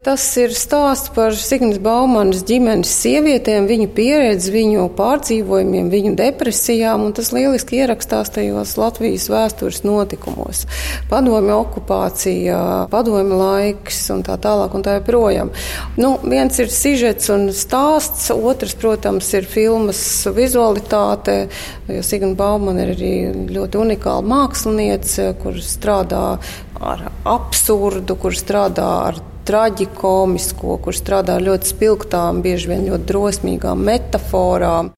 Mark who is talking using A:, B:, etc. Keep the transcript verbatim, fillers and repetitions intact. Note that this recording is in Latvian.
A: Tas ir stāsts par Signas Baumanas ģimenes sievietēm, viņu pieredzi, viņu pārdzīvojumiem, viņu depresijām, un tas lieliski ierakstās tajos Latvijas vēstures notikumos. Padomju okupācija, padomju laiks un tā tālāk un tā joprojām. Nu, viens ir sižets un stāsts, otrs, protams, ir filmas vizualitāte, jo Signa Baumana ir arī ļoti unikāla māksliniece, kur strādā ar absurdu, kur strādā ar traģikomisko, kur strādā ļoti spilgtām, bieži vien ļoti drosmīgām metaforām.